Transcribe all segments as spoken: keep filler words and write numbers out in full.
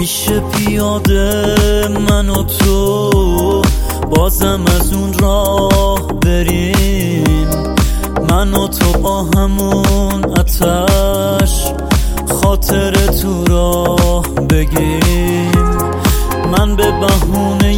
میشه پیاده من و تو بازم از اون راه بریم، من و تو با همون آتش خاطر تو راه بگیم. من به بهونه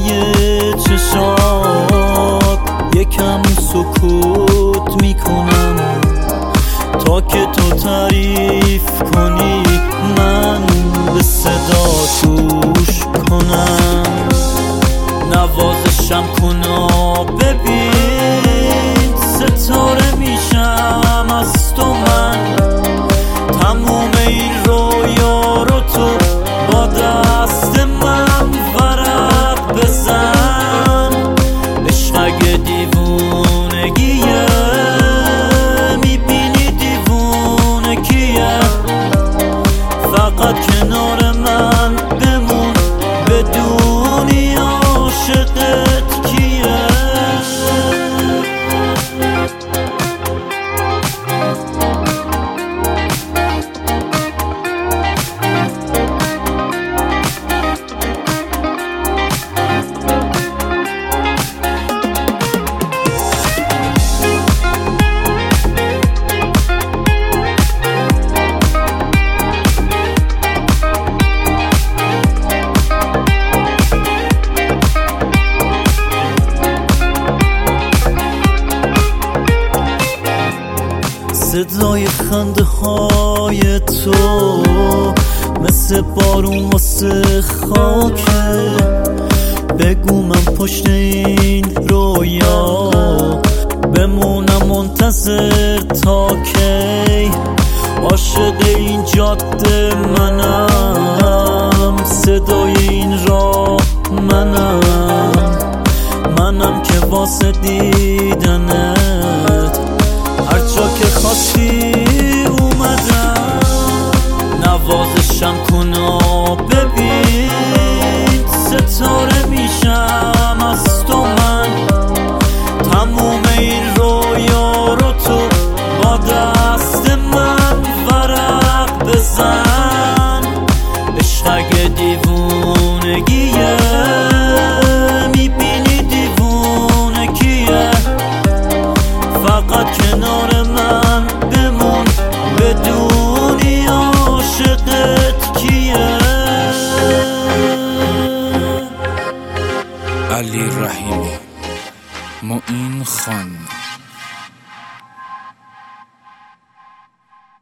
چشات یکم سکوت میکنم تا که تو تعریف کنی، من به صدا گوش کنم. نوازشم کنا ببین ستاره میشم از تو من، تموم این رویا رو تو با دست من ورق بزن. عشق اگه دیوونگیه میبینی دیوونه کیه، فقط کنار من بمون بدونی عاشقت کیه. صدای خنده های تو مثل بارون واسه خاکه، بگو من پشت این رویا بمونم منتظر تا کی. عاشق این جاده منم، صدای این راه منم، منم که واسه دیدنت هر جا که خواستی اومدم. نوازشم کنا ببین ستاره میشم از تو من، تموم این رویا رو تو با دست من ورق بزن. عشق اگه دیوونگیه میبینی دیوونه کیه، فقط کنار من بمون بدونی عاشقت کیه. علی رحیمی، معین خان.